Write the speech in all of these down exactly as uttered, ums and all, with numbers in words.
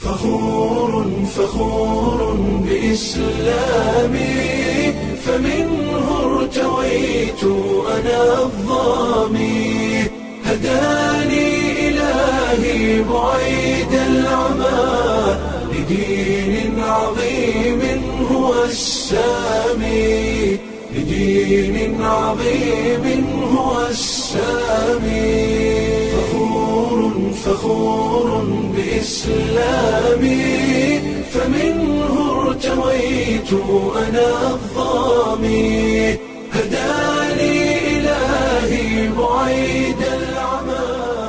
فخور فخور بإسلامي فمنه ارتويت أنا الضامي هداني إلهي بعيد العمى لدين عظيم هو السامي لدين عظيم هو السامي فخور فخور بإسلامي فمنه ارتويت أنا الضامي هداني إلهي بعيد العمى.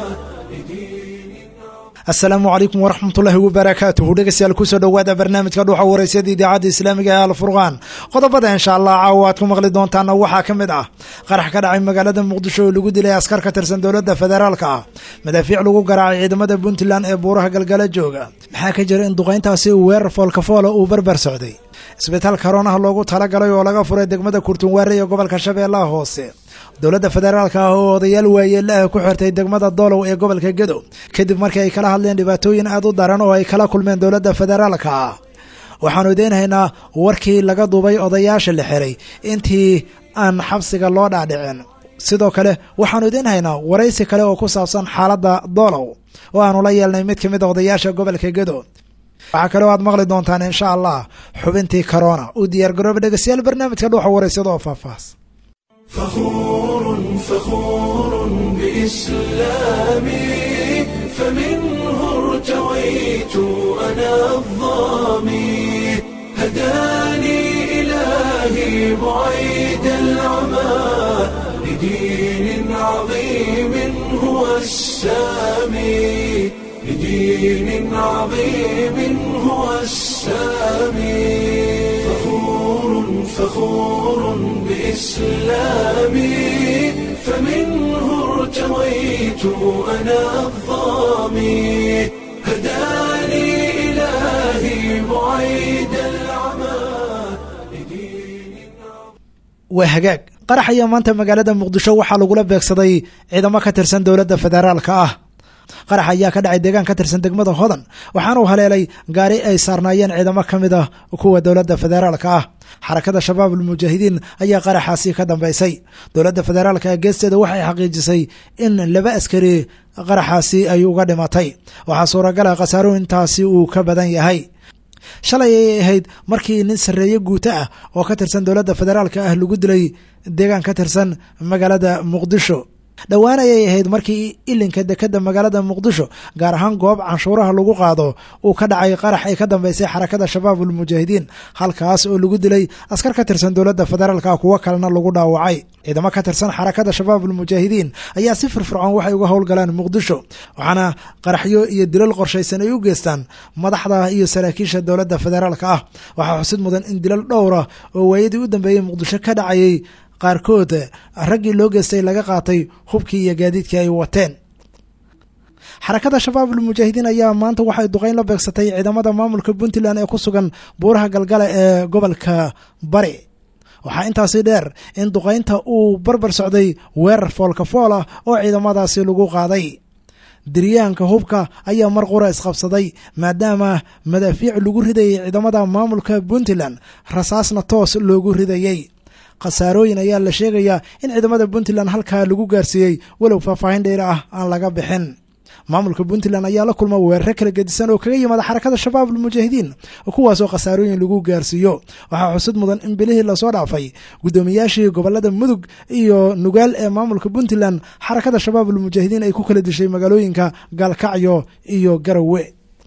asalaamu calaykum waraxmatullaahi wabarakaatuhu dhegeystayaal kusoo dhowaada barnaamijka dhuuxa waraysyada idaacadda islaamiga ee alfurqaan. qodobada insha allah caawa aad ku maqli doontaana waxaa ka mid ah qarax ka dhacay magaalada muqdisho oo lagu dilay askar ka tirsan dowladda federaalka ah, madaafiic lagu garaacay ciidamada puntland ee buuraha galgala jooga. maxaa ka jira in duqayntaasi weerar foolkafoola uu barbar socday isbitaal koronaha loogu talagalay oo laga furay degmada kurtunwaare ee gobolka shabeellaha hoose. dowladda federaalka ah oo odayaal waayeela ah ku xirtay degmada doolow ee gobolka gedo kadib markii ay kala hadleen dhibaatooyin aad u daran oo ay kala kulmeen dowladda federaalka ah. waxaanu ideenhaynaa warkii laga duubay odayaasha la xiray intii aan xabsiga loo dhaadhicin. sidoo kale waxaanu ideenhaynaa waraysi kale oo ku saabsan xaaladda doolow oo aanu la yeelnay mid ka mid a odayaasha gobolka gedo. waxaa kaleo aad maqli doontaan insha allah xubintii corona u diyaargarooba dhegeystayaal barnaamijka dhuuxa waraysada oo faahfaahs. فخور فخور بإسلامي فمنه ارتويت أنا الضامي هداني إلهي بعيد العمى لدين عظيم هو السامي لدين عظيم هو السامي فخور فخور بإسلامي فمنه ارتويت أنا الضامي هداني إلهي بعيد العمى. waa hagaag qarax ayaa maanta magaalada muqdisho waxaa lagula beegsaday ciidamo ka tirsan dowladda federaalka ah. qarax ayaa ka dhacay deegaan ka tirsan degmada hodan waxaana uu haleelay gaari ay saarnaayeen ciidamo ka mid ah kuwa dowladda federaalka ah. xarakada shabaab almujaahidiin ayaa qaraxaasi ka dambeysay. dowladda federaalka ee geesteeda waxay xaqiijisay in laba askari qaraxaasi ay uga dhimatay. waxaa suuragala khasaaro intaasi uu ka badan yahay. shalay ayay ahayd markii nin sarreeye guuto ah oo ka tirsan dowladda federaalka ah lagu dilay deegaan ka tirsan magaalada muqdisho. dhowaan ayay ahayd markii ilinka dekeda magaalada muqdisho gaar ahaan goob canshuuraha lagu qaado uu ka dhacay qarax ay ka dambeysay xarakada shabaab almujaahidiin, halkaas oo lagu dilay askar ka tirsan dowladda federaalka kuwo kalena lagu dhaawacay. ciidamo ka tirsan xarakada shabaab almujaahidiin ayaa si firfircoon waxay uga howlgalaan muqdisho, waxaana qaraxyo iyo dilal qorshaysan ay u geystaan madaxda iyo saraakiisha dowladda federaalka ah. waxaa xusid mudan in dilal dhowra oo waayadii u dambeeyey muqdisho ka dhacayay qaarkood raggii loo geystay laga qaatay hubkii iyo gaadiidkii ay wateen. xarakada shabaab almujaahidiin ayaa maanta waxay duqayn la beegsatay ciidamada maamulka puntland ee ku sugan buuraha galgala ee gobolka bari. waxaa intaasi dheer in duqaynta uu barbar socday weerar foolkafool ah oo ciidamadaasi lagu qaaday. diryaanka hubka ayaa mar qura isqabsaday maadaama madaafiic lagu ridayay ciidamada maamulka puntland, rasaasna toos loogu ridayay. khasaarooyin ayaa la sheegayaa in ciidamada puntland halkaa lagu gaarsiiyey walow faahfaahin dheer ah aan laga bixin. maamulka puntland ayaa la kulma weeraro kala gedisan oo kaga yimaada xarakada shabaab almujaahidiin kuwaasoo khasaarooyin lagu gaarsiiyo. waxaa xusud mudan in bilihii lasoo dhaafay guddoomiyaashii gobolada mudug iyo nugaal ee maamulka puntland xarakada shabaab almujaahidiin ay ku kala dishay magaalooyinka gaalkacyo iyo garawe.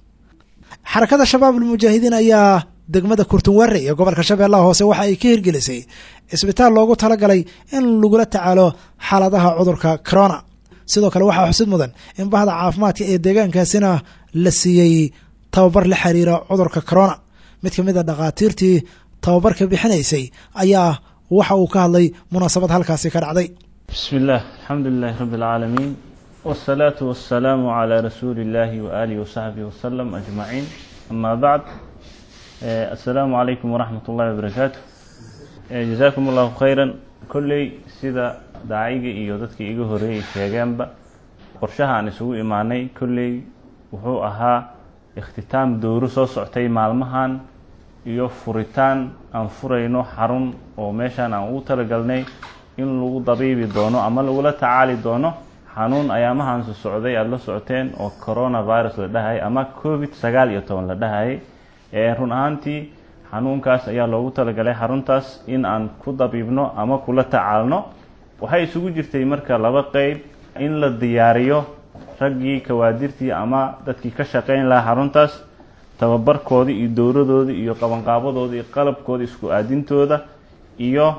xarakada shabaab almujaahidiin ayaa degmada kurtunwaare ee gobolka shabeellaha hoose waxa ay ka hirgelisay isbitaal loogu talagalay in lagula tacaalo xaaladaha cudurka corona. sidoo kale waxaa xusid mudan in bahda caafimaadka ee deegaankaasina la siiyey tababar la xiriira cudurka corona. mid ka mid a dhakhaatiirtii tababarka bixinaysay ayaa waxa uu ka hadlay munaasabad halkaasi ka dhacday. bismi illah alxamdu lilahi rabbi alcaalamiin wsalaatu wasalaamu calaa rasuuli illaahi waaalihi wasaxbihi wasalam ajmaciin. amaa bacd, assalaamu calaykum waraxmat ullahi wabarakaatu. jazaakum allahu khayran. kolley sida daaciga iyo dadkii iga horeeyay sheegeenba qorshaha aan isugu imaanay kolley wuxuu ahaa ikhtitaam dowro soo soctay maalmahan iyo furitaan aan furayno xarun oo meeshaan aan ugu talagalnay in lagu dabiibi doono ama lagula tacaali doono xanuun ayaamahan soo socday aada la socoteen oo coronavirus la dhahay ama covid sagaal iyo toban la dhahay ee run ahaantii xanuunkaas ayaa loogu talagalay xaruntaas in aan ku dabiibno ama kula tacaalno. waxay isugu jirtay marka laba qeyb, in la diyaariyo raggii kawaadirtii ama dadkii ka shaqayn lahaa xaruntaas tababarkoodii iyo dowradoodii iyo qabanqaabadoodii iyo qalabkoodii isku aadintooda, iyo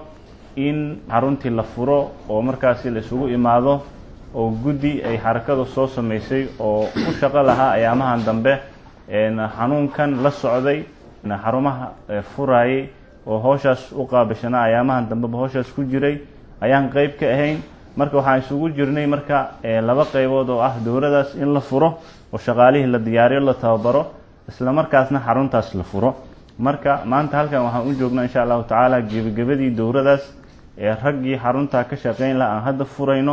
in xaruntii la furo oo markaasi la isugu imaado oo guddi ay xarakadu soo samaysay oo u shaqo lahaa ayaamahan dambe xanuunkan la socday xarumaha furaayay oo howshaas u qaabishanaa ayaamahan dambeba howshaas ku jiray ayaan qeyb ka ahayn. marka waxaan isugu jirnay marka laba qaybood oo ah dowladaas in la furo oo shaqaalihii la diyaariyo la tababaro isla markaasna xaruntaas la furo. marka maanta halkan waxaan u joognaa insha allahu tacaala gebagabadii dowladaas ee raggii xaruntaa ka shaqayn laha aan hadda furayno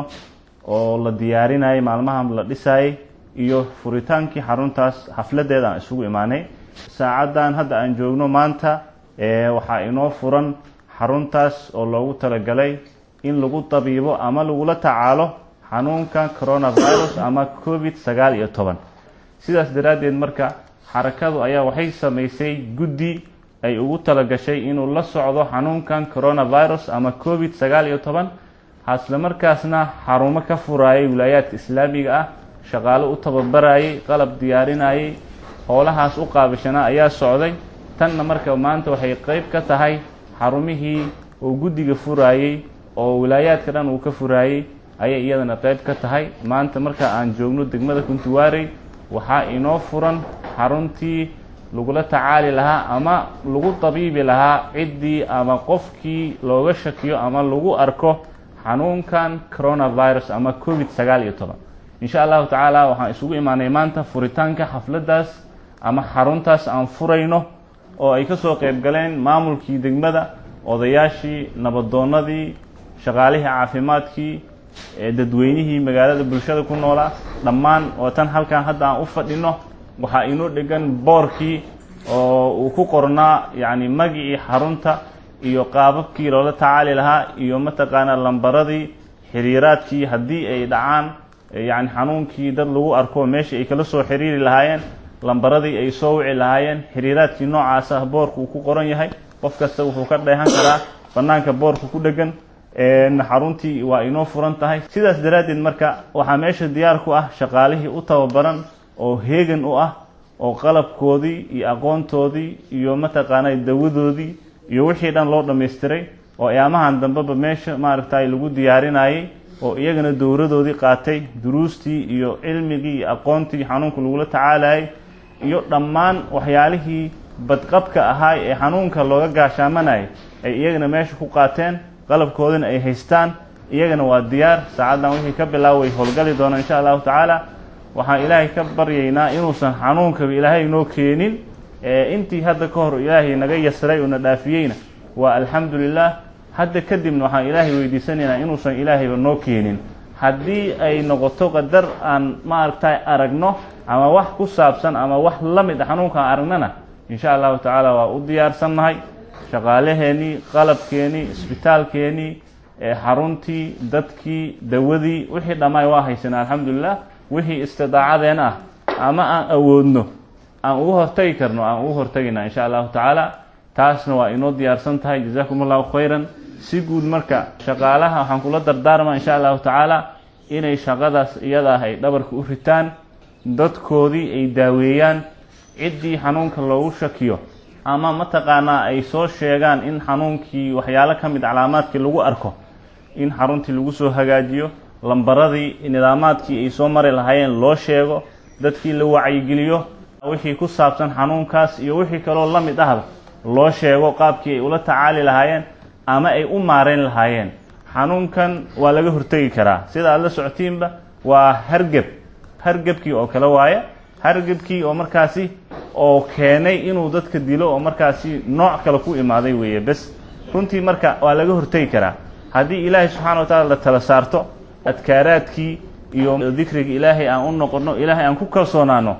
oo la diyaarinayay maalmahan la dhisayay iyo furitaankii xaruntaas xafladeeda aan isugu imaanay. saacadan hadda aan joogno maanta waxaa inoo furan xaruntaas oo loogu talagalay in lagu dabiibo ama lagula tacaalo xanuunka coronavirus ama covid sagaal iyo toban. sidaas daraaddeed marka xarakadu ayaa waxay samaysay guddi ay ugu talagashay inuu la socdo xanuunkan coronavirus ama covid sagaal iyo toban, hasla markaasna xarumo ka furaayay wilaayaadka islaamiga ah, shaqaalo u tababarayay, qalab diyaarinayay, howlahaas u qaabishanaa ayaa socday. tanna marka maanta waxay qeyb ka tahay xarumihii uu guddiga furaayay oo wilaayaadka dhan uu ka furaayay ayay iyadana qeyb ka tahay. maanta marka aan joogno degmada Kuntuwaarey waxaa inoo furan xaruntii lagula tacaali lahaa ama lagu dabiibi lahaa ciddii ama qofkii looga shakiyo ama lagu arko xanuunkan coronavirus ama covid sagaal iyo toban. insha allahu tacaala waxaan isugu imaanay maanta furitaanka xafladaas ama xaruntaas aan furayno oo ay kasoo qeyb galeen maamulkii degmada, odayaashii, nabadoonadii, shaqaalihii caafimaadkii, dadweynihii magaalada bulshada ku noolaa dhammaan. oo tan halkan hadda aan u fadhino waxaa inoo dhegan boorkii oo uu ku qornaa yani magicii xarunta iyo qaababkii loola tacaali lahaa iyo mataqaanaa lambaradii xiriiraadkii haddii ay dhacaan yani xanuunkii dad lagu arko meeshii ay kala soo xiriiri lahaayeen, lambaradii ay soo wici lahaayeen, xiriiraadkii noocaas ah boorku uu ku qoran yahay. qof kasta wuxuu ka dheehan karaa banaanka boorka ku dhegan. xaruntii waa inoo furan tahay. sidaas daraaddeed marka waxaa meesha diyaar ku ah shaqaalihii u tababaran oo heegan u ah oo qalabkoodii iyo aqoontoodii iyo mataqaanaa dawadoodii iyo wixii dhan loo dhammaystiray oo ayaamahan dambeba meesha maaragtay lagu diyaarinayay oo iyagana dowradoodii qaatay, duruustii iyo cilmigii iyo aqoontii xanuunka lagula tacaalayay iyo dhammaan waxyaalihii badqabka ahaa ee xanuunka looga gaashaamanayay ay iyagana meesha ku qaateen, qalabkoodina ay haystaan. iyagana waa diyaar. saacadan wixii ka bilaaway howlgali doona insha allahu tacaala. waxaan ilaahay ka baryaynaa inuusan xanuunkaba ilaahay noo keenin. intii hadda ka hor ilaahay naga yasray oo na dhaafiyeyna waa alxamdulilah. hadda kadibna waxaan ilaahay weydiisanaynaa inuusan ilaahayba noo keenin. haddii ay noqoto qadar aan maaragtay aragno ama wax ku saabsan ama wax la mid a xanuunka aan aragnana insha allahu tacaala waa u diyaarsannahay. shaqaalaheenii, qalabkeenii, isbitaalkeenii, xaruntii, dadkii, dawadii, wixii dhammaay waa haysanaa alxamdulilah. wixii istidaacadeen ah ama aan awoodno aan ugu hortagi karno aan ugu hortagina insha allahu tacaala. taasna waa inoo diyaarsan tahay. jazaakum allahu khayran. si guud marka shaqaalaha waxaan kula dardaarmaa insha allahu tacaala inay shaqadaas iyada ah ay dhabarka u ritaan, dadkoodii ay daaweeyaan, ciddii xanuunka loogu shakiyo ama mataqaanaa ay soo sheegaan in xanuunkii waxyaalo ka mid calaamaadkii lagu arko in xaruntii lagu soo hagaajiyo, lambaradii nidaamaadkii ay soo mari lahaayeen loo sheego, dadkii la wacyigeliyo wixii ku saabsan xanuunkaas iyo wixii kaloo la mid ahba loo sheego qaabkii ay ula tacaali lahaayeen ama ay u maareyn lahaayeen. xanuunkan waa laga hortegi karaa. sida aad la socotiinba waa hargeb, hargebkii oo kale waaye. hargebkii oo markaasi oo keenay inuu dadka dilo oo markaasi nooc kale ku imaaday weeye. bes runtii marka waa laga hortegi karaa haddii ilaahay subxaana wa tacaala la tala saarto, adkaaraadkii iyo dikriga ilaahay aan u noqono, ilaahay aan ku kalsoonaano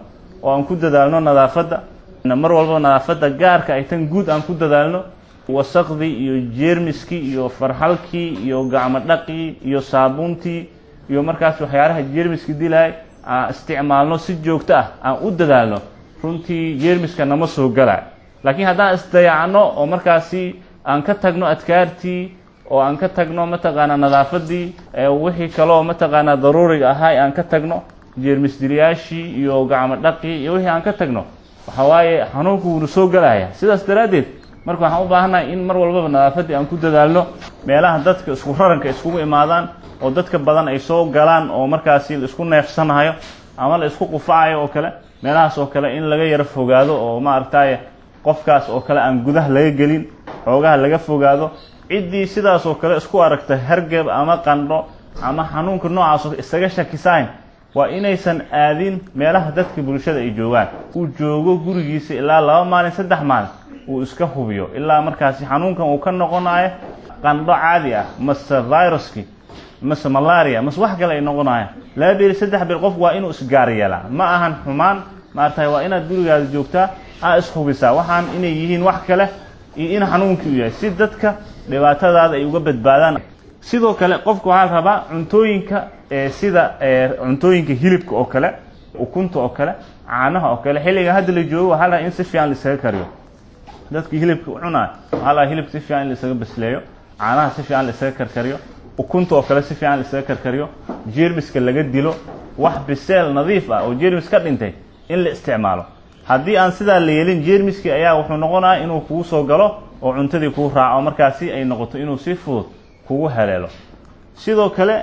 oo aan ku dadaalno nadaafadda mar walba nadaafadda gaarka ay tan guud aan ku dadaalno wasaqdii iyo jeermiskii iyo farxalkii iyo gacmo dhaqii iyo saabuuntii iyo markaas waxyaalaha jeermiska dilay aan isticmaalno si joogto ah aan u dadaalno runtii jeermiska nama soo galay laakiin haddaan isdayacno oo markaasi aan ka tagno adkaartii oo aan ka tagno mataqaanaa nadaafadii wixii kale oo mataqaanaa daruuriga ahaa aan ka tagno jeermis dilayaashii iyo gacmo dhaqii iyo wixii aan ka tagno waxa waaye xanuunku wuu soo galaya sidaas daraadeed marka waxaan u baahanahay in mar walba nadaafadii aan ku dadaalno meelaha dadka isku raranka iskugu imaadaan oo dadka badan ay soo galaan oo markaasi la isku neefsanayo ama la isku qufacayo oo kale meelahaas oo kale in laga yara fogaado oo ma aragtay qofkaas oo kale aan gudaha laga gelin xoogaha laga fogaado cidii sidaas oo kale isku aragtay hargab ama qandho ama xanuunka noocaas oo isaga shakisaan waa inaysan aadin meelaha dadka bulshada ay joogaan uu joogo gurigiisa ilaa laba maalin saddex maalin uu iska hubiyo ilaa markaasi xanuunkan uu ka noqonayo qandho caadi ah mase viruski mase malaria mase wax kale ay noqonayo laba bil saddex bil qof waa inuu isgaar yeelaa ma ahan xumaan maartay waa inaad gurigaada joogtaa aa ishubisaa waxaan inay yihiin wax kale iyo in xanuunkii u yahay si dadka dhibaatadaada ay uga badbaadaan sidoo kale qofku waxaa rabaa cuntooyinka sida cuntooyinka hilibka oo kale ukunta oo kale caanaha oo kale xilliga hadda la joogo waxaa la in si fiican la isaga kariyo dadka hilibka cunaa waxaa la hilibka si fiican la isaga basleeyo caanaha si fiican la isaga karkariyo ukunta oo kale si fiican la isaga karkariyo jeermiska laga dilo wax biseel nadiif ah oo jeermis ka dhintay in la isticmaalo haddii aan sidaa la yeelin jeermiski ayaa wuxuu noqonayaa inuu kugu soo galo oo cuntadii kugu raaco markaasi ay noqoto inuu si fudud kugu haleelo sidoo kale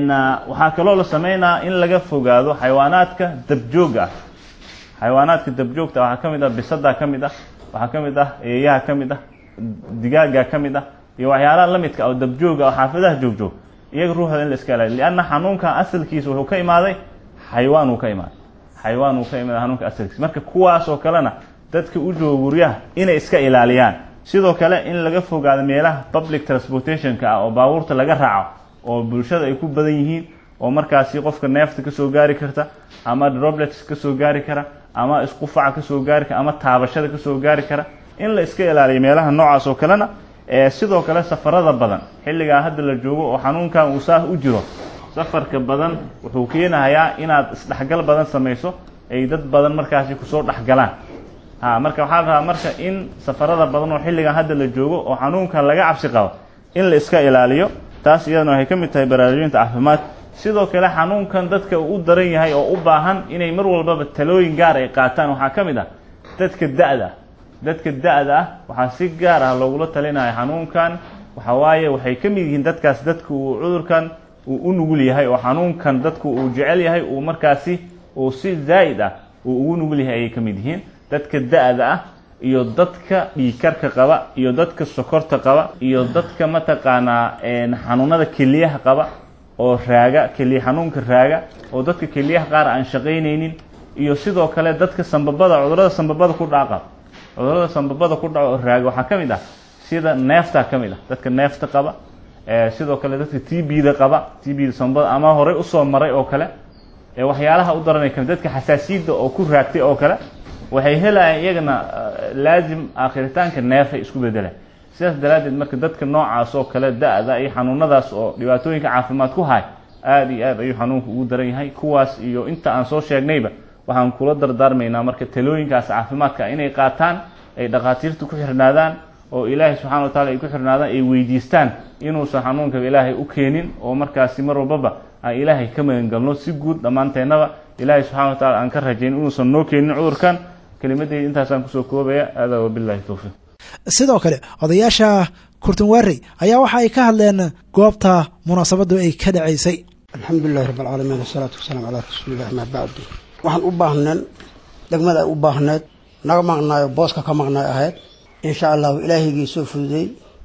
waxaa kaloo la sameynaa in laga fogaado xayawaanaadka dabjooga ah xayawaanaadka dabjoogta waxaa ka mid ah bisada ka mid ah waxaa ka mid ah eeyaha ka mid ah digaaga ka mid ah iyo waxyaalaha la midka oo dabjooga oo xaafadaha joogjoog iyaga ruuxooda in la iska ilaaliyo lianna xanuunkan asalkiisa wuxuu ka imaaday xayawaan uu ka imaaday xayawaan uu ka imaaday xanuunka asalkiisa marka kuwaas oo kalena dadka u jooga guryaha inay iska ilaaliyaan sidoo kale in laga fogaado meelaha public transportation-ka ah oo baabuurta laga raaco oo bulshada ay ku badan yihiin oo markaasi qofka neefta ka soo gaari karta ama droplets ka soo gaari kara ama isqufaca ka soo gaari kara ama taabashada ka soo gaari kara in la iska ilaaliyo meelaha noocaas oo kalena ee sidoo kale safarada badan xilliga hadda la joogo oo xanuunkan uu saah u jiro safarka badan wuxuu keenayaa inaad isdhaxgal badan samayso ay dad badan markaasi ku soo dhaxgalaan ha marka waxa la rabaa marka in safarada badan oo xilliga hadda la joogo oo xanuunkan laga cabsi qabo in la iska ilaaliyo taas iyadana waxay ka mid tahay baraarujinta caafimaad sidoo kale xanuunkan dadka uu daran yahay oo u baahan inay mar walba talooyin gaar ay qaataan waxa ka mid ah dadka da'da dadka da'da ah waxa si gaar ah loogu talinayo xanuunkan waxa waaye waxay ka mid yihiin dadkaas dadku uu cudurkan uu u nugul yahay oo xanuunkan dadku uu jecel yahay uu markaasi uu si zaid ah uu ugu nugul yahay ay ka mid yihiin dadka da'da ah iyo dadka dhiigkarka qaba iyo dadka sokorta qaba iyo dadka mataqaana een xanuunada keliyaha qaba oo raaga keliya xanuunka raaga oo dadka keliyaha qaar aan shaqaynaynin iyo sidoo kale dadka sanbabada cudurada sanbabada ku dhaca cudurada sanbabada ku dhaco raaga waxa kamid ah sida neefta kamid ah dadka neefta qaba ee sidoo kale dadka T B da qaba T B da sanbabada ama hore u soo maray oo kale ee waxyaalaha u daranay kamid dadka xasaasiyada oo ku raagtay oo kale waxay helayaan iyagana laazim aakhiritaanka neef ay isku bedelaan sidaas daraadeed marka dadka noocaas oo kale da'da ay xanuunadaas oo dhibaatooyinka caafimaad ku hay aad iyo aad ayuu xanuunku ugu daran yahay kuwaas iyo inta aan soo sheegnayba waxaan kula dardaarmaynaa marka talooyinkaas caafimaadka inay qaataan ay dhaqaatiirtu ku xirnaadaan oo ilaahay subxaanahu wa ta'ala ay ku xirnaadaan ay weydiistaan inuusan xanuunka ilaahay u keenin oo markaasi mar walba ay ilaahay ka magan galno si guud dhamaanteennaba ilaahay subxaanahu wa ta'ala aan ka rajayn inuusan noo keenin cudurkan kalimadii intaasaan kusoo koobaya aada wabillahi tawfiiq sidoo kale odayaasha kurtunwaarey ayaa waxa ay ka hadleen goobta munaasabadu ay ka dhaceysay alxamdulillahi rabbil caalamiin wasalaatu wasalaamu calaa rasuulillahi ma bacdu waxaan u baahneen degmada u baahneed naga maqnaayo booska ka maqnaay ahayd insha allah ilaahigii soo fududay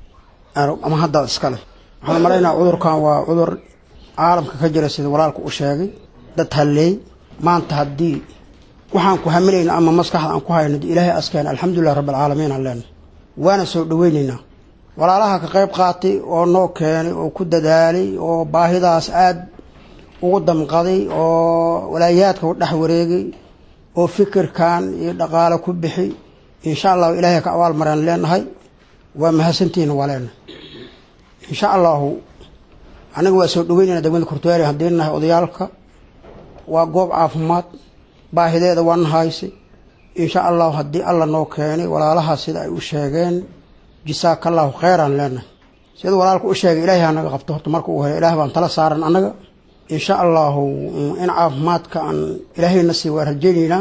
ama hadda iskale waxaan maraynaa cudurkan waa cudur caalamka ka jira sida walaalku u sheegay dad halleey maanta haddii waxaan ku hamilayna ama maskaxda aan ku hayno ilaahay askeen alxamdulillahi rabbil caalamiin allan waana soo dhaweynayna walaalaha ka qayb qaatay oo noo keenay oo ku dadaalay oo baahidaas aad ugu damqaday oo walaayaadka u dhex wareegay oo fikirkan iyo dhaqaale ku bixi insha allahu ilaahay ka abaal maraan leenahay waa mahadsantihiin waleena insha allahu aniga waa soo dhaweynayna degmada Kurtuwaare haddii nahay odayaalka waa goob caafimaad baahideeda waan haysi insha allahu haddii alla noo keenay walaalaha sida ay u sheegeen jisaakallahu khayran lana sida walaalku u sheegay ilaahay anaga qabto horta marka uu helo ilaahay baan tala saaran anaga insha allahu in caafimaadka aan ilaahay nasi waa rajeynayna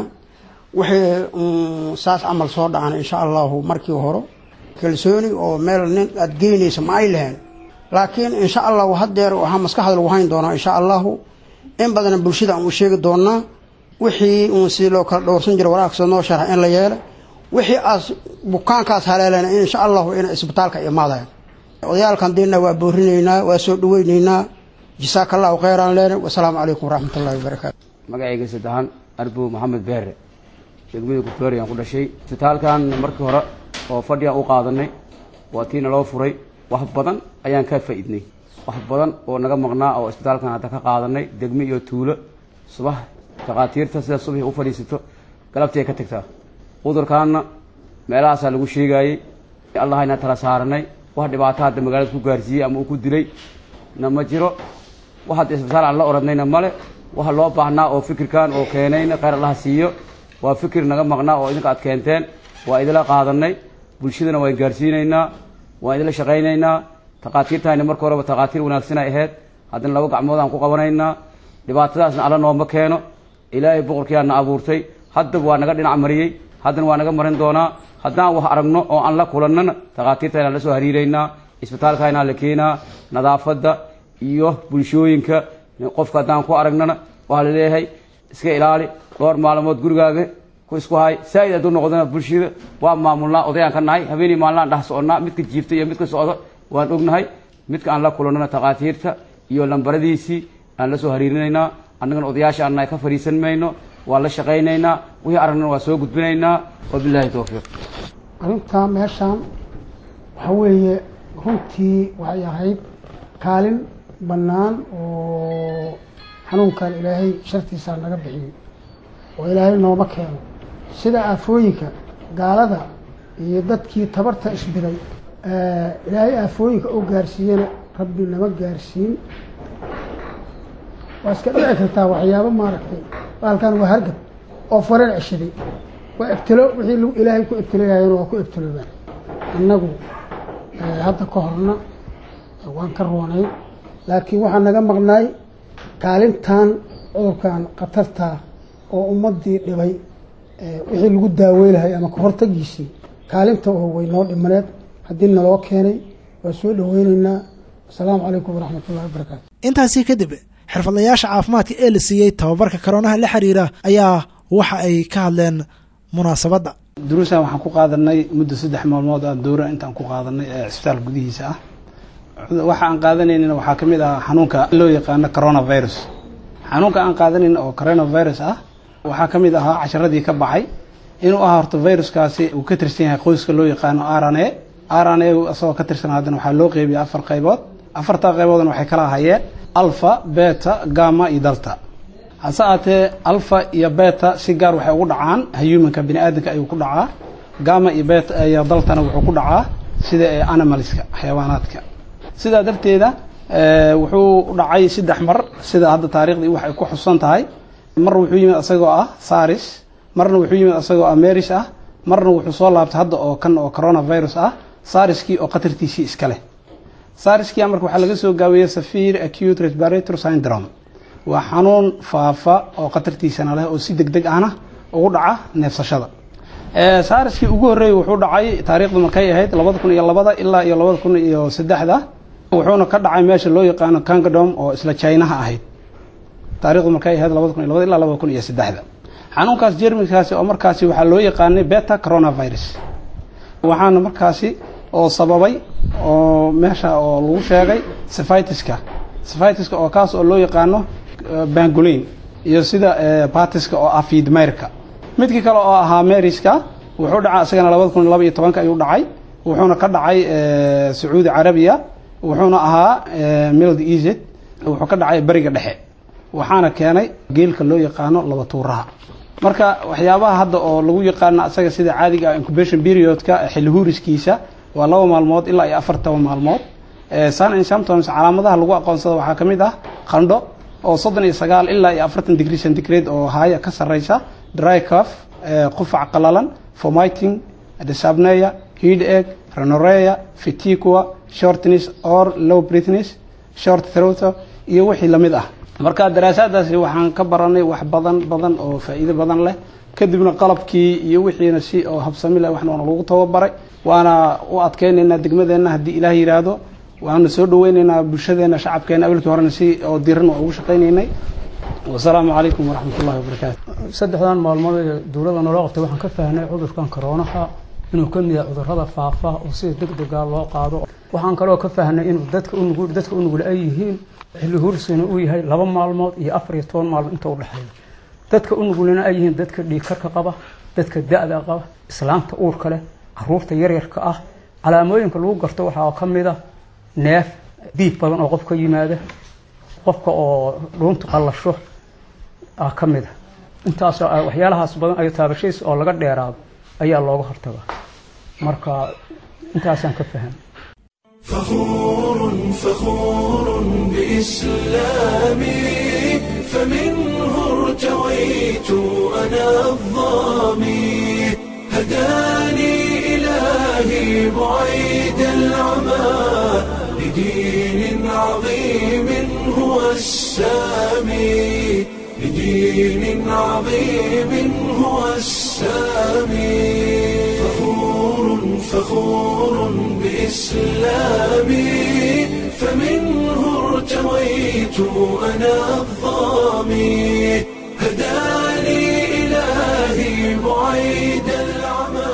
wixii saas amal soo dhacana insha allahu markii hore kalsooni oo meel nin aad geynaysa ma ay lahayn laakiin insha allahu hadeer waxa maskaxda lagu hayn doonaa insha allahu in badan bulshada aan u sheegi doonaa wixii uu si loo kala dhowrsan jiray waraaqsan noo sharax in la yeelo wixii as bukaankaas haleelana insha allahu in isbitaalka imaadaan odayaalkan diina waa boorineynaa waa soo dhaweyneynaa jisaakallahu khayran leena wassalaamu calaykum waraxmatullaahi wabarakaatu magacayga saddexan arbu maxamed beere degmada Kurtuwaare aan ku dhashay isbitaalkan markii hore oo fadhiga u qaadanay waa tiina loo furay wax badan ayaan ka faa'iidnay wax badan oo naga maqnaa oo isbitaalkan hadda ka qaadanay degmi iyo tuulo subax taqaatiirta sida subax u fadhiisato galabtii ka tagtaa cudurkaana meelahaas lagu sheegayay Allah ina tala saaranay wax dhibaato hadda magaalada ku gaarsiiyay ama uu ku dilay nama jiro waxa isbitaal aan la oradnayna male waxa loo baahnaa oo fikirkan oo keenayna khayr Allah siiyo waa fikir naga maqnaa oo idinka aad keenteen waa idila qaadanay bulshadana way gaarsiinaynaa waa idila shaqaynaynaa taqaatiirtaayna markii horeba taqaatiir wanaagsan ay ahayd haddana laba gacmood aan ku qabanaynaa dhibaatadaasna alla nooma keeno ilaahay boqorkiyaana abuurtay hadda waa naga dhinac mariyay haddana waa naga marin doonaa haddaan wax aragno oo aan la kulannana taqaatiirtaayna la soo hariiraynaa isbitaalkaayna la keenaa nadaafadda iyo bulshooyinka qofka haddaan ku aragnana waa la leeyahay iska ilaali dhowr maalmood gurigaaga ku isku hay saayid hadduu noqdana bulshada waa maamulnaa odayaan ka nahay habeenii maalnaan dhex soconnaa midka jiifta iyo midka socda waan ognahay midka aan la kulannana taqaatiirta iyo lambaradiisii aan la soo hariirinaynaa annagana odayaasha aan nahay ka fariisan mayno waa la shaqaynaynaa wixii aragnana waa soo gudbinaynaa wabilaahi tawfiiq arrintaa meeshaan waxa weeye runtii waxay ahayd kaalin bannaan oo xanuunkan ilaahay shartiisa naga bixiyey oo ilaahay nooma keeno sida aafooyinka gaalada iyo dadkii tabarta isbiray ilaahay aafooyinka u gaarsiiyana rabbi nama gaarsiin waa iska dhici kartaa waxyaabo maaragtay baalkan waa hargab oo fareen ceshaday waa ibtilo wixii ilaahay ku ibtilayayana waa ku ibtiloobaan annagu hadda ka horna waan ka roonay laakiin waxaa naga maqnaay kaalintan cudurkan khatarta oo ummadii dhibay wixii lagu daaweynahay ama ka hortagiisii kaalinta oo way noo dhimaneed haddii naloo keenay waa soo dhaweynaynaa assalaamu calaykum waraxmatullahi wabarakaatu intaasi kadib xirfadlayaasha caafimaadka ee la siiyey tababarka koronaha la xiriira ayaa waxa ay ka hadleen munaasabadda duruusan waxaan ku qaadanay muddo saddex maalmood aan dowra intaan ku qaadanay ee isbitaal gudihiisa ah waxa aan qaadanayna waxaa kamid ah xanuunka loo yaqaan coronavirus xanuunka aan qaadanayna oo coronavirus ah waxaa kamid ahaa casharadii ka baxay inuu ah horta viruskaasi uu ka tirsan yahay qoyska loo yaqaan R N A R N A asoo ka tirsan haddana waxaa loo qeybiyay afar qaybood afarta qayboodna waxay kala hayeen alpha beta gamma iyo delta hase ahaatee alpha iyo beta si gaar waxay ugu dhacaan humanka bini aadamka ayuu ku dhacaa gamma iyo beta iyo deltana wuxuu ku dhacaa sida animalska xayawaanaadka sidaa darteeda wuxuu dhacay saddex mar sida hadda taariikhdii waxay ku xusan tahay mar wuxuu yimid asagoo ah SARS marna wuxuu yimid asagoo ah MERS ah marna wuxuu soo laabtay hadda oo kan oo coronavirus ah SARS-kii oo khatartiisii iska leh SARS-kii marka waxaa laga soo gaabeeyay severe acute respiratory syndrome waa xanuun faafa oo khatartiisana leh oo si degdeg ahna ugu dhaca neefsashada SARS-kii ugu horreeyay wuxuu dhacay taariikhdu markay ahayd labada kun iyo labada ilaa iyo labada kun iyo saddexda wuxuuna ka dhacay meesha loo yaqaano Kangdom oo isla Chinaha ahayd taariikhdu markay ahayd labada kun iyo labada ilaa labada kun iyo saddexda xanuunkaas jeermiskaasi oo markaasi waxaa loo yaqaanay beta coronavirus waxaana markaasi oo sababay oo meesha oo lagu sheegay syphitiska syphitiska oo kaas oo loo yaqaano pangolin iyo sida batiska oo ah fiidmeerka midkii kale oo ahaa meriska wuxuu dhacay asagana labada kun iyo laba iyo tobanka ayuu dhacay wuxuuna ka dhacay Sacuudi Carabiya wuxuuna ahaa Middle East wuxuu ka dhacay bariga dhexe waxaana keenay geelka loo yaqaano laba tuuraha marka waxyaabaha hadda oo lagu yaqaan asaga sida caadiga ah incubation periodka xilli huuriskiisa waa laba maalmood ilaa iyo afartan maalmood ee sun and symptoms calaamadaha lagu aqoonsado waxaa kamid ah qandho oo soddon iyo sagaal ilaa iyo afartan degree centigrade oo haya ka sareysa dry cough qufac qalalan vomiting dysapnea headache rhinorrhea fatigue shortness or low breathness short throat iyo wixii lamid ah marka daraasadaasi waxaan ka baranay wax badan badan oo faa'iido badan leh kadibna qalabkii iyo wixiina si oo habsami leh waxna lagu tababaray waana u adkeenayna degmadeena hadii Ilaahay yiraahdo waana soo dhaweynaynaa bulshadeena shacabkeena awilkii horena si oo diiran oo ugu shaqeynaynay wassalaamu calaykum waraxmatullaahi wabarakaatuh saddexdan maalmood ee dawladda noo qabtay waxaan ka fahnay cudurkan corona inuu ka mid yahay cudurrada faafa oo si degdeg ah loo qaado waxaan kaloo ka fahnay inuu dadka u nugul dadka u nugul ay yihiin xilli huursina uu yahay laba maalmood iyo afar iyo toban maalmood inta u dhaxeeyo dadka u nugulina ay yihiin dadka dhiig karka qaba dadka da'da qaba islaamta uurka leh caruurta yar yarka ah calaamooyinka lagu garto waxaa ka mid ah neef diib badan oo qofka yimaada qofka oo dhuunta qallasho ah ka mid ah intaas waxyaalahaas badan ay taabashays oo laga dheeraado ayaa looga hortagaa marka intaasaan ka fahan فخور فخور بإسلامي فمنه ارتويت أنا الظامي هداني إلهي بعيد العمى لدين عظيم هو السامي لدين عظيم هو السامي فخور فخور بإسلامي فمنه ارتويت أنا الظامي هداني إلهي بعيد العمى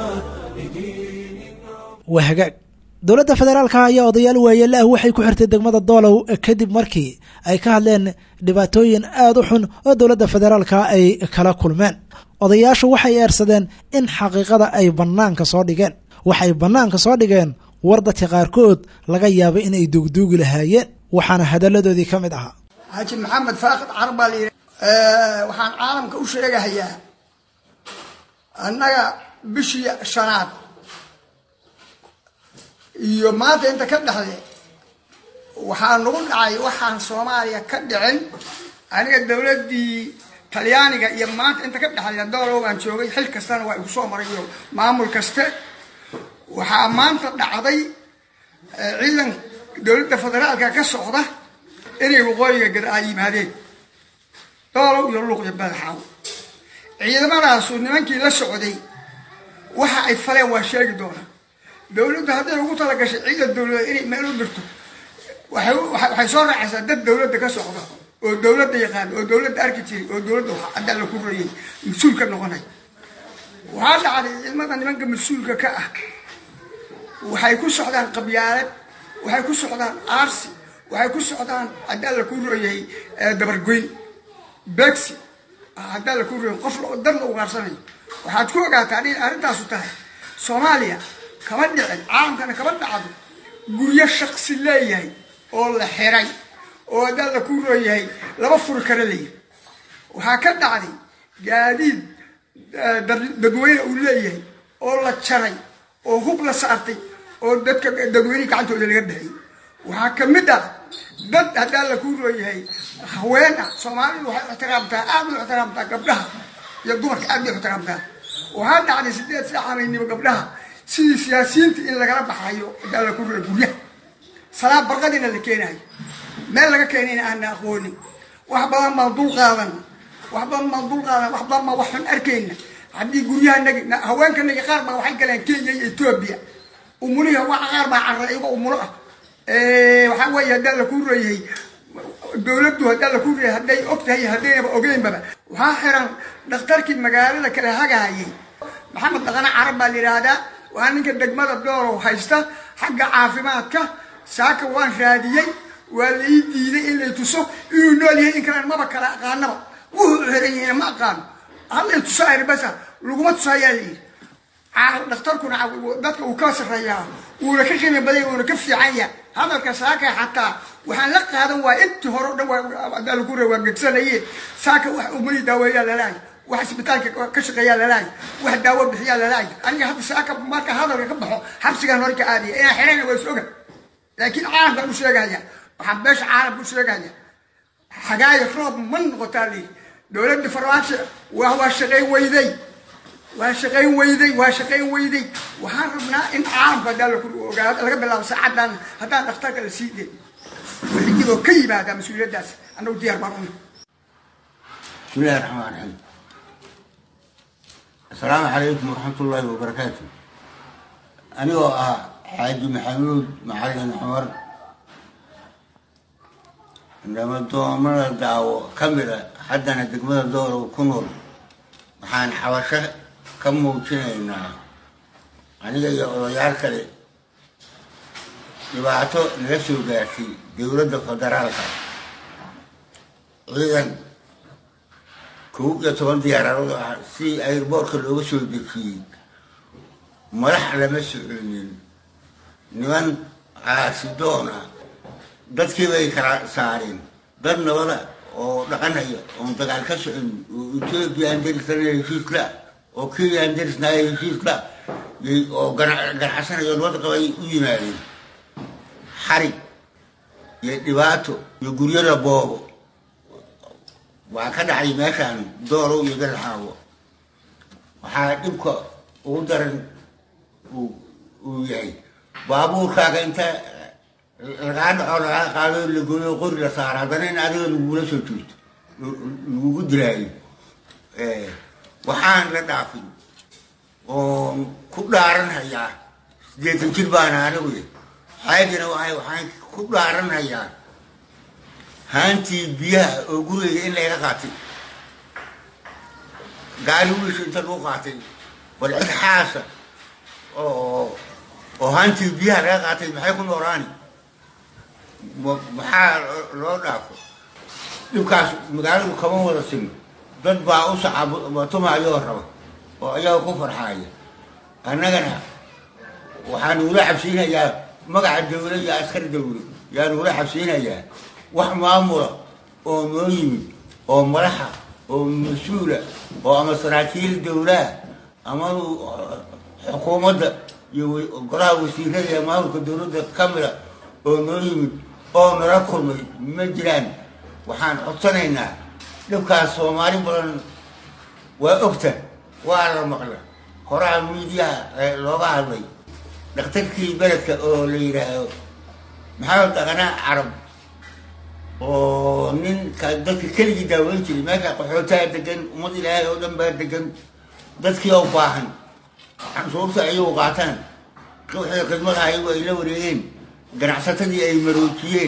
وهجاج dowladda federaalka ayaa odayaal waayeel ah waxay ku xirtay degmada doolow kadib markii ay ka hadleen dhibaatooyin aad u xun oo dowladda federaalka ay kala kulmeen odayaashu waxay eersadeen in xaqiiqada ay bannaanka soo dhigeen waxay bannaanka soo dhigeen war dadka qaarkood laga yaabay inay duugduugi lahaayeen waxaana hadalladoodii ka mid ahaa xaaji maxamed faaqid carab baa layidhi waxaan caalamka u sheegahayaa annaga bishii shanaad iyo maanta inta ka dhexde waxaa nagu dhacay waxaan soomaaliya ka dhicin aniga dawladdii talyaaniga iyo maanta inta ka dhexde doolow baan joogay xil kastana waa igu soo maray iyo maamul kaste waxaa maanta dhacday ciidan dowladda federaalka ka socda inay waqooyiga gad ay yimaadeen doolow iyo luuq iyo badaxaaw ciidamadaasu nimankii la socday waxa ay faleen waa sheegi doonaa dawladda hadday ugu talagashay ciidan dawladda inay meel u dirto waxay soo raacaysaa dad dawladda ka socda oo dawladda yaqaan oo dawladda arki jiray oo dawladda hadda la ku reeyay mas-uul ka noqonay waxaa dhacday ciidamada nimanka mas-uulka ka ah waxay ku socdaan qabyaalad waxay ku socdaan aarsi waxay ku socdaan hadda la ku reeyay dabargoyn bexi hadda la ku reeyay qof dad la ugaarsanay waxaad ku ogaataa in arrintaasu tahay Soomaaliya kama dhicin caalamkana kama dhacdo guryo shakhsi leeyahay oo la xiray oo hadda la ku reeyay laba fur kale leeyahay waxaa ka dhacday gaadiid dadweyne uu leeyahay oo la jaray oo hub la saartay oo dadka dadweyne gacantooda laga bixiyay waxaa ka mid ah dad hadda la ku reeyay haween ah Soomaalidu waxay ixtiraamtaa aad u ixtiraamtaa gabdhaha iyo dumarka aad u ixtiraamtaa waxaa dhacday sideed saacadeynimo gabdhaha sidii siyaasiyiinta in lagala baxayo hadda la ku reeyay guryaha salaad barqadina la keenayo meel laga keenayna aan aqoonin wax badan ma dul qaadan wax badan ma dul qaadan wax badan ma waxan arkayna haddii guryaha haweenkanaga qaar baa waxay galeen Kenya iyo Ethiopia umuliha waxa qaar baa carra iyaga umulo ah ee waxa weeye hadda la ku reeyay dawladdu hadda la ku reeyay hadday ogtahay haddayba ogeynba waxaa xiran dhakhtarkii magaalada kala hagaayay maxamed dhaqana carab baa yiraahdaa waa ninka degmada doolow haysta xagga caafimaadka saaka waan raadiyay waa la ii diiday in la tuso inuu nool yahay in kale maba kala aqaanaba wuxuu xiran yahay ma aqaan hal tusaayir bas laguma tusaayay aan dhakhtarkuna dadka uu ka sareeyaa uu la ka qiimo badan uu ka fiican yahay hadalka saaka xataa waxaan la qaadan waa intii hore dhan waa lagu reebaa gagsanayeen saaka wax umay daaweeyaa la leeyahay wax isbitaalka ka shaqeeyaa lalaay wax daawo bixiyaa lalaay aniga hadda saaka marka hadalka ka baxo xabsigan hore ka aadiya inaan xirayna waa is-oga laakiin caalamkaan u sheegaya waxaan beesha caalamka u sheegaya xagaaya roob ma noqotaa lii dowladda farmaajo waa waa shaqayn weyday waa shaqayn weyday waa shaqayn weyday waxaan rabnaa in caalamka haddaa laku ogaado laga bilaabo saacadan haddaan dhakhtarka la sii day wixii ka yimaada mas-uuliyaddaas annagu diyaar baan una بسم الله الرحمن الرحيم السلام عليكم ورحمة الله وبركاته أنا حاج محمود معلم عمر عندما دوما دعوة كاملة حدنا دقمة الدور وكنور وحان حواشة كم موجين أنا يا كلي يبعثوا نفسه قاسي دولة الفدرالية إذن كوب يتوان ديارة سي أيربورك اللي وصل بكي ملح لمسؤولين نوان عاسدونا دad kii bay kala saareen dad nabada oo dhaqanaya oo dagaal ka socon oo Ethiopia andirisnay heshiiska oo kii andirisnay heshiiska oo ganacsanaya wada qabay u yimaadeen xarig iyo dhibaato iyo guriyada boobo waa ka dhacay meeshan dooro iyo galxaawo waxaa dhibka ugu daran uu yahay baabuurkaaga inta lagaan oo laga qaado la gooyo qori la saar hadana in adiga lagu la soo jeesto lagu dilaayo ee waxaan la dhaafin oo ku dhaaranaya sideetan jir baan anigu haydina waxaan ku dhaaranaya hantii biyaha oo guriga in laga qaatay gaari wiish inta loo qaatay wal xaasa oo oo hantii biyaha laga qaatay maxay ku nooraan maxaa loo dhaafo dhibkaas magaaladu kama wada sin dad baa u sacabo tumayo rabo oo ayaga ku farxaya annagana waxaan ula xabsiinayaa magaca dawladda iyo askar dawlad yaan ula xabsiinayaa wax maamula oo noo yimid oo madaxa oo mas-uula oo ama saraakiil dawlad ama xukuumadda iyo golaha wasiirada iyo maamulka dawladda kamila oo noo yimid oo nala kulmay ma jiraan waxaan codsanaynaa dhibkaas Soomaali badan waa ogta waa la maqla horaa miidiyaha looga hadlay dhakhtarkii beledka oo la yiraahdo maxaa daqana carab oo nin ka dadka keligii daaweyn jiray meesha qaxootaa degan ummad ilaahay oo dhan baa degan dadkii oo baahan xasuusta ayuu qaataan wixii khidmada ayagu ay la wareegeen ganacsatadii ay maroojiyeen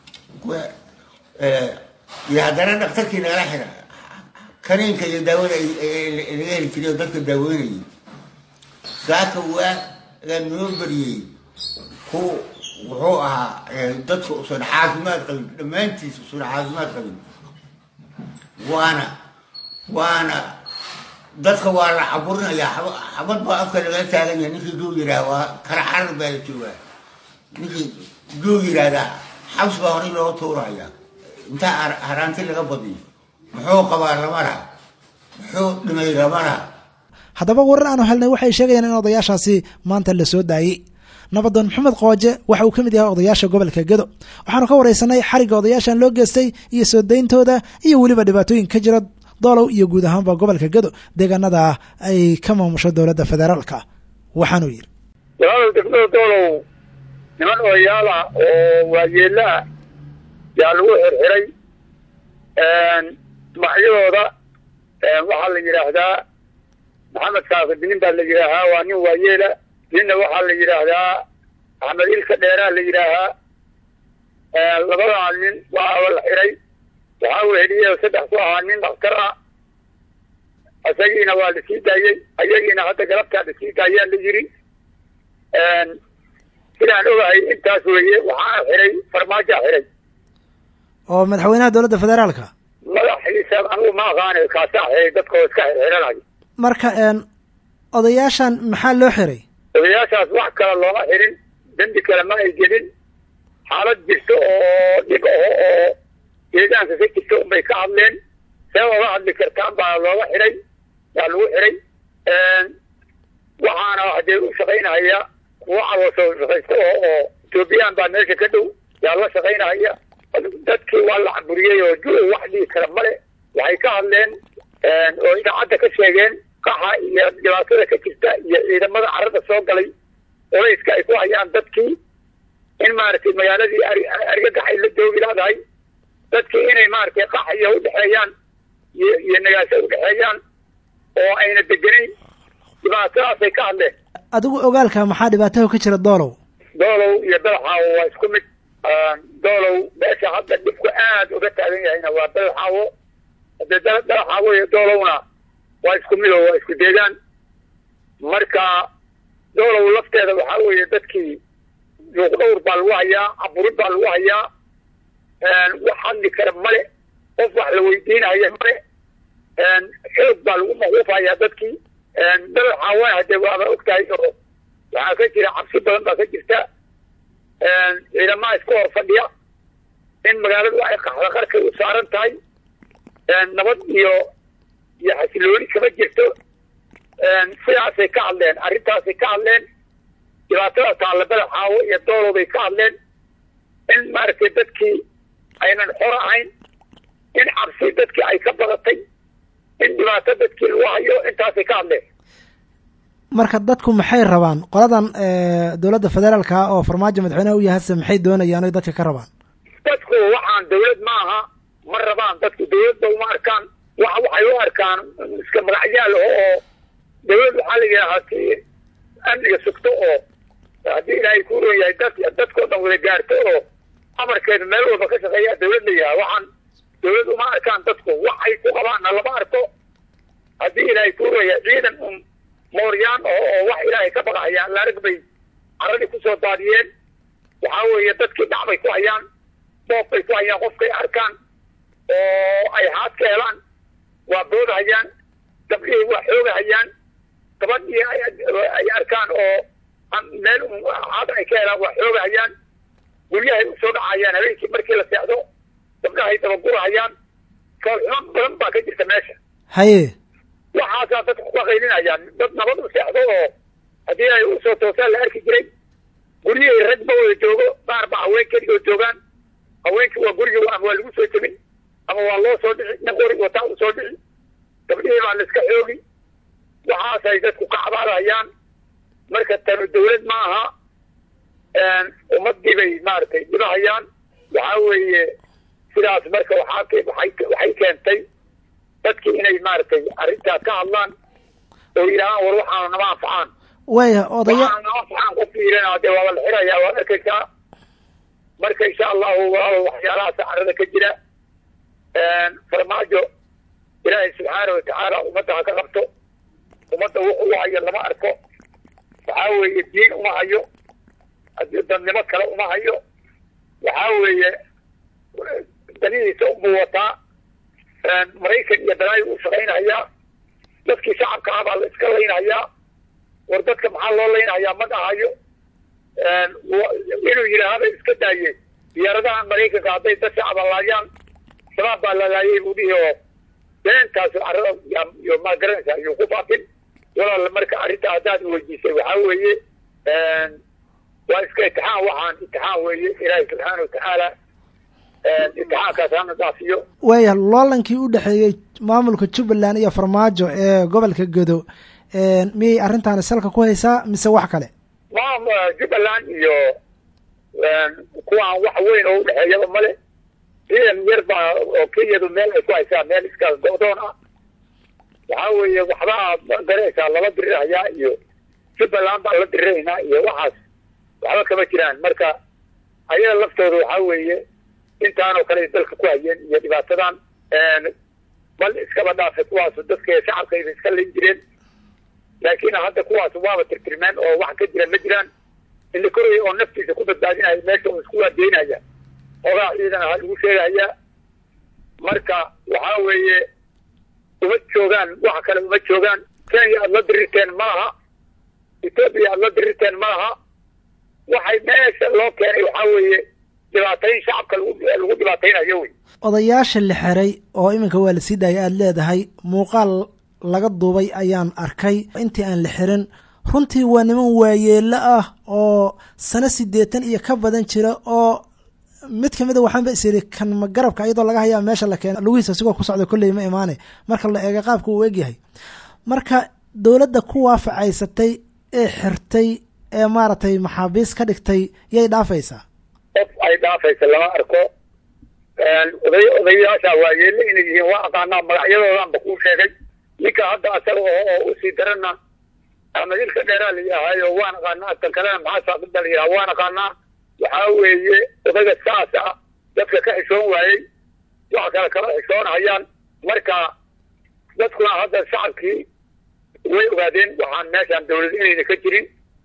iyo haddana dhakhtarkii nagala xira kaniinka iyo daawada laga heli jiray oo dadka daaweynayay saaka waa noo bariyey ku wuxuu ahaa dadka usan caafimaad qabin dhammaantiis usan caafimaad qabin waana waana dadka waa la caburinayaa xabad baa afka lagala taagan yahay ninkii duu yidhaah waa kala carar baa la joogaa ninkii duu yidhaahdaa xabs baa horay looga tuurayaa intaa haraanti laga badiyo muxuu qabaa lama laha muxuu dhimay lama laha haddaba warar aanu helnay waxay sheegayaan in odayaashaasi maanta la soo daayey nabadoon maxamed qooje waxa uu ka mid yahay odayaasha gobolka Gedo waxaanu ka wareysanay xariga odayaashan loo geystay iyo soo deyntooda iyo waliba dhibaatooyin ka jira doolow iyo guud ahaanba gobolka Gedo deegaanada ay ka maamusho dowladda federaalka waxaanu yiri dowladda degmada doolow niman odayaal ah oo waayeelaa yaa lagu xirxiray magacyadooda waxaa la yidhaahdaa maxamed kaafidin baa la yidhaahaa waa nin waayeela ninna waxaa la yidhaahdaa axmed ilka dheeraa la yidhaahaa labadaa nin waa la xiray waxaa weheliyey saddex ku ahaa nin dhakhtar ah isagiina waa la sii daayey ayagiina hadda galabtaa la sii daayaa la yiri sidaan ogahay intaas weeye waxaa xiray farmaajaa xiray oo madaxweynaha dowladda federaalka madaxiisa anigu ma aqaanay kaasaa xiray dadkoo iska xirxiranayo marka odayaashan maxaa loo xiray odayaashaas wax kale looma xirin dembi kale ma ay gelin xaalad jirto oo dhib aho oo deegaanka ka jirta unbay ka hadleen see oga hadli kartaan baa looga xiray yaa lagu xiray waxaana hadee u shaqaynahaya kuwa calooshoo shaqaysta oo oo ethoobiyan baa meesha ka dhow yaa la shaqaynahaya dadkii waa la caburiyey oo ju wax dhihi kara male waxay ka hadleen oo idaacadda ka sheegeen qaxa iyo dhibaatada ka jirta iyo ciidamada carada soo galay olayska ay ku hayaan dadkii in maaragtay magaaladii argagax ay la joogi laadahay dadkii inay maaragtay qax iyo udhexeeyaan iyo iyo nagaasho udhexeeyaan oo ayna degenayn dhibaatadaasay ka hadleen adigu ogaalka maxaa dhibaataha ka jira doolow doolow iyo badaxaawo waa isku mid doolow meesha hadda dhibku aad uga taagan yahayna waa badaxaawo hadee badaxaawo iyo doolowna waa isku mid oo waa isku deegaan marka doolow lafteeda waxaa weeye dadkii luuq dhowr baa lagu hayaa caburid baa lagu hayaa wax hadli kara male qof wax la weydiinaya male xoog baa lagu maquufayaa dadkii badaxaawana hadee waaba ogtahay oo waxaa ka jira cabsi badan baa ka jirta ciidamaha iska hor fadhiya in magaaladu ay qaxda qarkay u saaran tahay nabad iyo iyo xasilooni kama jirto sidaasay ka hadleen arrintaasay ka hadleen dhibaatada taalla badaxaawo iyo doolow bay ka hadleen in maaragtay dadkii aynan xor ahayn in cabsi dadkii ay ka badatay in dhibaato dadkii lagu hayo intaasay ka hadleen marka dadku maxay rabaan qoladan dowladda federaalka oo farmaajo madaxweyneha u yahase maxay doonayaan oy dadka ka rabaan dadku waxaan dawlad ma aha ma rabaan dadku dawladba uma arkaan wa waxay u arkaan iska magacyaal oo dawlad waxaa la yidhaahaa si amniga sugto oo haddii ilaahay ku roon yahay dad dadkao dhan wada gaarto oo amarkeeda meel walba ka shaqeeya dawlad la yidhaha waxaan dawlad uma arkaan dadku waxay ku qabaanna lama arko haddii ilaahay ku roon yahay ciidan un mooryaan oo oo wax ilaahay ka baqahayaan laarag bay caradii kusoo daadiyeen waxaa weeye dadkii dhac bay ku hayaan boob bay ku hayaan qofkay arkaan oo ay haad ka helaan waa boodahayaan gabdhihii waa xoogahayaan gabadhii ay arkaan oo meel haad ay ka helaan waa xoogahayaan guryahay usoo dhacayaan habeenkii markii la seexdo gabdhahay dabagurahayaan foolxumo badan baa ka jirta meesha haye waxaasaa dadka ku qaylinayaan dad nabad u seexdo oo haddii ay usoo toosaan la arki jiray guryihii rag ma wada joogo qaar baa haween keligoo joogaan haweenkii waa gurigii ama waa lagu soo jebin ama waa loo soo dhici nin qori wataa u soo dhici gabdhihii baa la iska xoogi waxaasay dadku ka cabaadayaan marka tanu dawlad ma aha ummadii bay maaragtay dhibahayaan waxaa weeye sidaas marka waxaa waxay keentay dadkii inay maaragtay arrintaas ka hadlaan oo yidhahaan war waxaana nama anfacaan waya odaya waxaana nama anfacaan qof fiirana dee waaba la xirayaa waad arkaysaa marka insha allahu walaalo waxyaalahaas carada ka jira farmaajo ilaahay subxaana watacaala ummadda ha ka qabto ummadda wuxuu hayo lama arko waxaa weeye diin uma hayo haddii dadnimo kale uma hayo waxaa weeye danihiisa unbuu wataa maraykan iyo dalaayo u shaqaynayaa dadkii shacabka ah baa la iska laynayaa war dadka maxaa loo laynayaa ma dhahayo inuu yidhaahda iska daaye diyaaradaha maraykanka hadday dad shacaba laayaan shabaab baa la laayay buu dhihi oo beentaas carada iyo ma garanaysa ayuu ku faafin walaal marka arrinta haddaad weydiisay waxaa weeye waa iska itixaan waxaan itixaan weeye ilaahay subxaana watacaala imtixaankaas hana dhaafiyo waya loolankii u dhexeeyey maamulka jubbaland iyo farmaajo ee gobolka gedo miyay arrintaani salka ku haysaa mise wax kale maam jubbaland iyo kuwaan wax weyn oo udhexeeyaba male ciidan yar baa oo kenyadu meel ay ku haysaa meel iska go-doon ah waxaa weeye waxbaa garanaysaa lala dirirahayaa iyo jubbaland baan la diriraynaa iyo waxaas waxba kama jiraan marka ayaga laftooda waxaa weeye intaanoo kale ay dalka ku hayeen iyo dhibaatadan bal iskaba dhaafe kuwaasu dadka shacabkayba iska layn jireen laakiin hadda kuwaas waaba tirtirmeen oo wax ka jira ma jiraan ila koraya oo naftiisa ku badbaadinaya meesha uu isku waadeynaya ogaa ciidan aha lagu sheegaya marka waxaa weeye uma joogaan wax kale uma joogaan kenya aada la dirirteen ma laha etoobiya aada la dirirteen ma laha waxay meesha loo keenay waxaa weeye dhibaatayn shacabka lagu dhibaataynayo wey. odayaasha la xiray oo iminka waa la sii daayay aada leedahay muuqaal laga duubay ayaan arkay intii aan la xirin runtii waa niman waayeelo ah oo sano siddeetan iyo ka badan jira oo mid kamid a waxaanba is yidhi kan ma garabka iyadoo laga hayaa meesha la keena lugihiisa sigoo ku socda kolley ma imaane marka la eega qaabka uu egyahay marka dowladda ku waafacaysatay ee xirtay ee maaragtay maxaabiis ka dhigtay yay dhaafaysaa qof ay dhaafaysa lama arko oday odayaasha waayeelo inay yihiin waa aqaanaa magacyadoodanba kuu sheegay ninka hadda asaga oo usii darana axmed ilka dheeraa la yidhaahayo waan aqaanaa tan kalena maxaa saaqida la yidhaha waan aqaanaa waxaa weeye odayga saas ah dadka ka xishoon waayey waxa kale kama xishoonhayaan marka dadkuna hadda shacabkii way ogaadeen waxaan meeshaan dawlad inayna ka jirin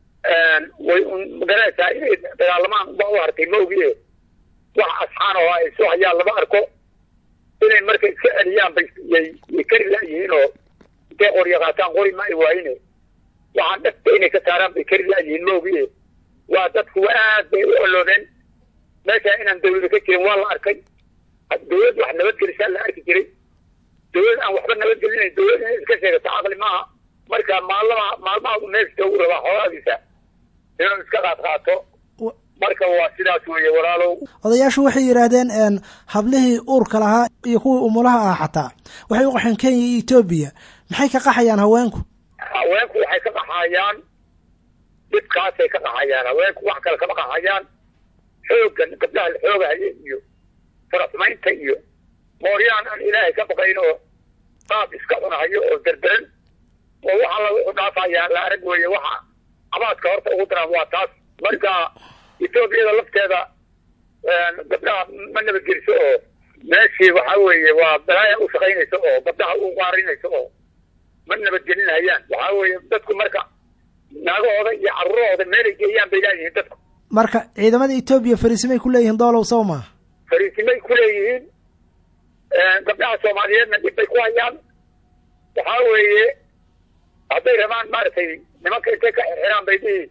way magaranaysaa inay dagaalamaan ba u hartay maogie wax asxaan oo ay soo hayaan lama arko inay marka iska celiyaan bay yay kari laayihiin oo intay qorya qaataan qori ma ay waayine waxaan dhagta inay ka saaraan bay kari laayihiin maogie waa dadku aad bay u oloodeen meesha inaan dawlada ka jirin waa la arkay dawlad wax nabadgelisaa la arki jiray dawlad aan waxba nabadgelinayn dawlad inay iska sheegato caqli maaha marka maalmaha maalmaha meeshta uu rabaa xoolaadiisa inuu iska qaad qaato marka waa sidaas weeye walaalow odayaashu waxay yidhaahdeen hablihii uurka lahaa iyo kuwii umulaha ah xataa waxay u qaxeen kenya iyo etoobiya maxay ka qaxayaan haweenku haweenku waxay ka qaxayaan dhibkaasay ka qaxayaan haweenku wax kale kama qaxayaan xooggan gabdhaha la xoogahaya iyo farasmaynta iyo mooryaan aan ilaahay ka baqayn oo qaab iska cunahayo oo derderan oo waxa lagu dhaafayaa la arag weeye waxa cabaadka horta ugu daran waa taas marka etoobiyada lafteeda gabdhaha ma nabadgeliso oo meeshii waxaa weeye waa balaaya u shaqaynayso oo gabdhaha u qaarinayso oo ma nabadgelinayaan waxaa weeye dadku marka naagahooda iyo carurahooda meelay geeyaan bay laayihiin dadku marka ciidamada etoobiya fariisimay ku leeyihiin doolow sow maa fariisimay ku leeyihiin gabdhaha soomaaliyeedna dhib bay ku hayaan waxaa weeye hadday rabaan maaragtay nimanka intay ka xirxiraan bay dhihi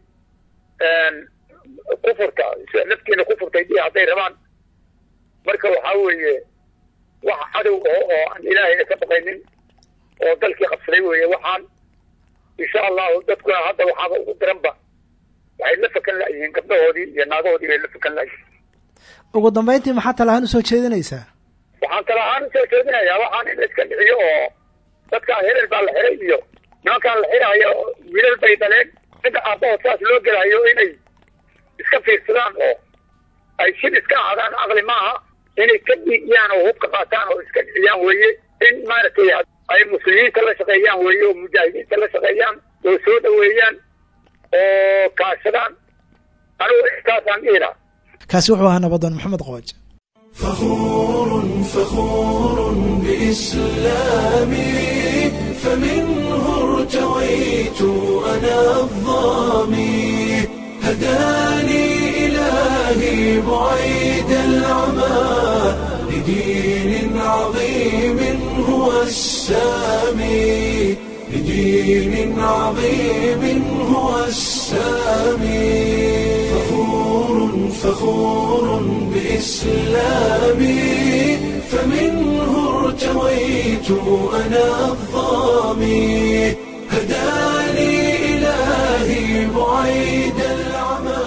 kufurta naftiina kufurtay dhihi hadday rabaan marka waxaa weeye wax cadow oo oo aan ilaahayna ka baqaynin oo dalkii qabsaday weeye waxaan insha allahu dadkuna hadda waxaaba ugu daranba waxay la fakan laayihiin gabdhahoodii iyo naagahoodii bay la fakan laayihiin ugu dambayntii maxaa talahaan usoo jeedinaysaa waxaan talahaan usoo jeedinayaa waxaan in la iska dhiciyo oo dadkaa herer baa la xiray iyo nimankaan la xirahayo wiilal bay dhaleen inta aabbahood saas loo gelahayo inay iska fiirsadaan oo ay shil iska ahaadaan aqli maaha inay ka dhiigiyaan oo hubka qaataan oo iska dhiciyaan weeye in maaragtay ay muslimiinta la shaqeeyaan weeye oo mujaahidiinta la shaqeeyaan oo soo dhaweeyaan oo kaashadaan anigu intaasaan dhihi lahaa kaasi wuxuu ahaa nabadoon maxamed qooj فخور فخور بإسلامي فمنه ارتويت أنا الظامي هداني إلهي بعيد العمى لدين عظيم هو السامي لدين عظيم هو السامي فخور فخور بإسلامي فمنه ارتويت أنا الظامي هداني إلهي بعيد العمى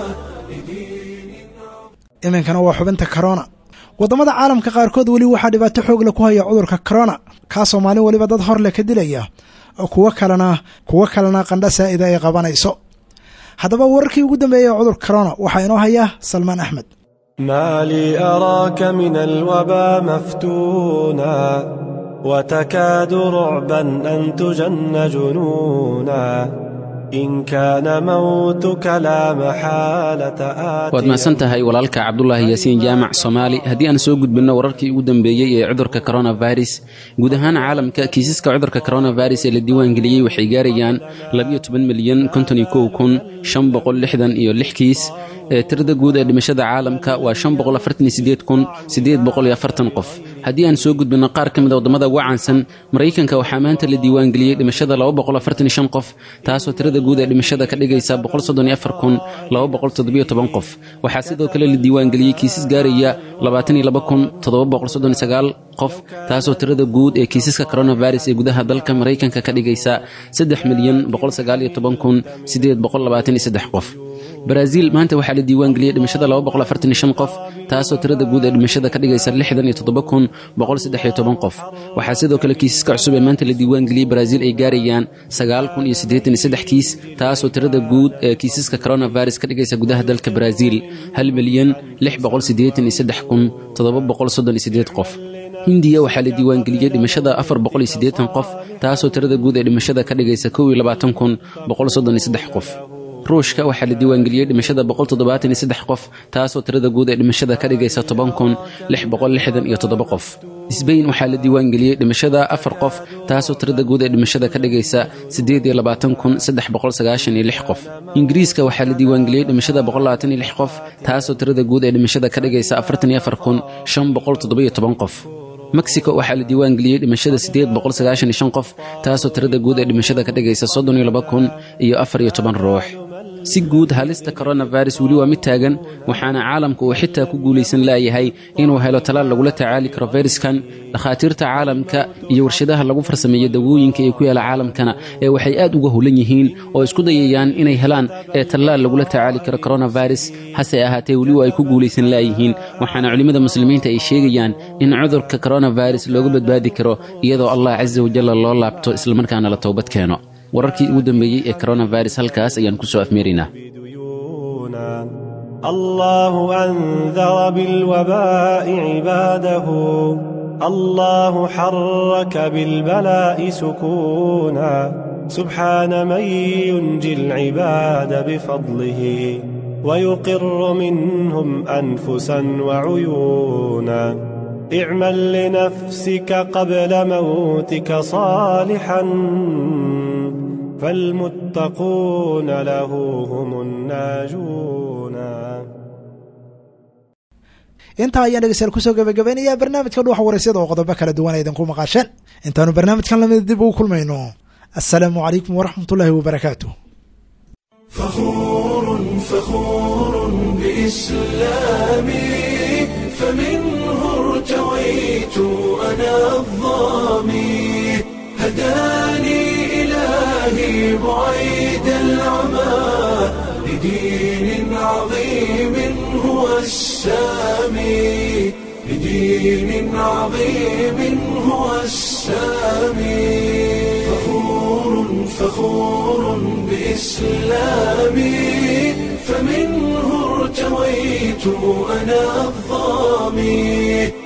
iminkana waa xubinta corona waddamada caalamka qaarkood weli waxaa dhibaato xoogla ku haya cudurka corona kaasoo maalin weliba dad horle ka dilaya oo kuwo kalena kuwo kalena qandha saa'ida ay qabanayso haddaba wararkii ugu dambeeyey ee cudurka corona waxaa inoo haya salmaan axmed ما لي أراك من الوبا مفتونا وتكاد رعبا أن تجن جنونا إن كان موتك لا محالة آتي waad mahadsan tahay walaalka cabdulaahi yaasiin jaamac soomaali haddii aan soo gudbinno wararkii ugu dambeeyey ee cudurka coronavirus guud ahaan caalamka kiisaska cudurka coronavirus ee la diiwaangeliyey waxay gaarayaan labiyo toban milyan konton iyo kow kun shan boqol lixdan iyo lix kiis tirada guud ee dhimashada caalamka waa shan boqol afartan iyo siddeed kun siddeed boqol iyo afartan qof haddii aan soo gudbinno qaar ka mid a waddamada ugu caansan maraykanka waxaa maanta la diiwaangeliyey dhimashada laba boqol afartan iyo shan qof taasoo tirada guud ee dhimashada ka dhigaysa boqol soddon iyo afar kun laba boqol toddobiyo toban qof waxaa sidoo kale la diiwaangeliyey kiisas gaaraya labaatan iyo laba kun toddoba boqol soddon iyo sagaal qof taasoo tirada guud ee kiisaska coronavirus ee gudaha dalka maraykanka ka dhigaysa saddex milyan boqol sagaal iyo toban kun siddeed boqol labaatan iyo saddex qof Brazil maanta waxaa la diiwaangeliyey dhimashada laba boqol afartan iyo shan qof taasoo tirada guud ee dhimashada ka dhigaysa lixdan iyo toddoba kun boqol saddex iyo toban qof waxaa sidoo kale kiisaska cusub ee maanta la diiwaangeliyey Brazil ay gaarayaan sagaal kun iyo siddeetan iyo saddex kiis taasoo tirada guud ee kiisaska coronavirus ka dhigaysa gudaha dalka Brazil hal milyan lix boqol siddeetan iyo saddex kun toddoba boqol soddon iyo siddeed qof Hindiya waxaa la diiwaangeliyey dhimashada afar boqol iyo siddeetan qof taasoo tirada guud ee dhimashada ka dhigaysa kow iyo labaatan kun boqol soddon iyo saddex qof ruushka waxaa la diiwaangeliyey dhimashada boqol toddobaatan iyo saddex qof taasoo tirada guud ee dhimashada ka dhigaysa toban kun lix boqol lixdan iyo toddoba qof Spain waxaa la diiwaangeliyey dhimashada afar qof taasoo tirada guud ee dhimashada ka dhigaysa siddeed iyo labaatan kun saddex boqol sagaashan iyo lix qof Ingiriiska waxaa la diiwaangeliyey dhimashada boqol labaatan iyo lix qof taasoo tirada guud ee dhimashada ka dhigaysa afartan iyo afar kun shan boqol toddoba iyo toban qof Mexico waxaa la diiwaangeliyey dhimashada siddeed boqol sagaashan iyo shan qof taasoo tirada guud ee dhimashada ka dhigaysa soddon iyo laba kun iyo afar iyo toban ruux si guud halista coronavirus weli waa mid taagan waxaana caalamku uu xitaa ku guulaysan laayahay inuu helo talaal lagula tacaali karo fayraskan dhakhaatiirta caalamka iyo warshadaha lagu farsameeyo dawooyinka ee ku yaala caalamkana ee waxay aad uga howlan yihiin oo isku dayayaan inay helaan ee talaal lagula tacaali karo coronavirus hase ahaatee weli ay ku guulaysan laayihiin waxaana culimada muslimiinta ay sheegayaan in cudurka coronavirus looga badbaadi karo iyadoo Allah Azza wa Jalla loo laabto isla markaana la toobad keeno wararkii ugu dambeeyay ee coronavirus halkaas ayaan ku soo afmeerinaa الله أنذر بالوباء عباده الله حرك بالبلاء سكونا سبحان من ينجي العباد بفضله ويقر منهم أنفسا وعيونا اعمل لنفسك قبل موتك صالحا فالمتقون له هم الناجون inta ayaan dhegeystayaal kusoo gabagabaynayaa barnaamijka dhuuxa waraysyada oo qodobo kala duwan aydan ku maqasheen intaanu barnaamijkan lamid dib ugu kulmayno assalaamu calaykum waraxmatullaahi wabarakaatuh فخور فخور بإسلامي فمنه ارتويت أنا الظامي هداني إلهي بعيد العمى لدين عظيم هو السامي لدين عظيم هو السامي فخور فخور بإسلامي فمنه ارتويت أنا الظامي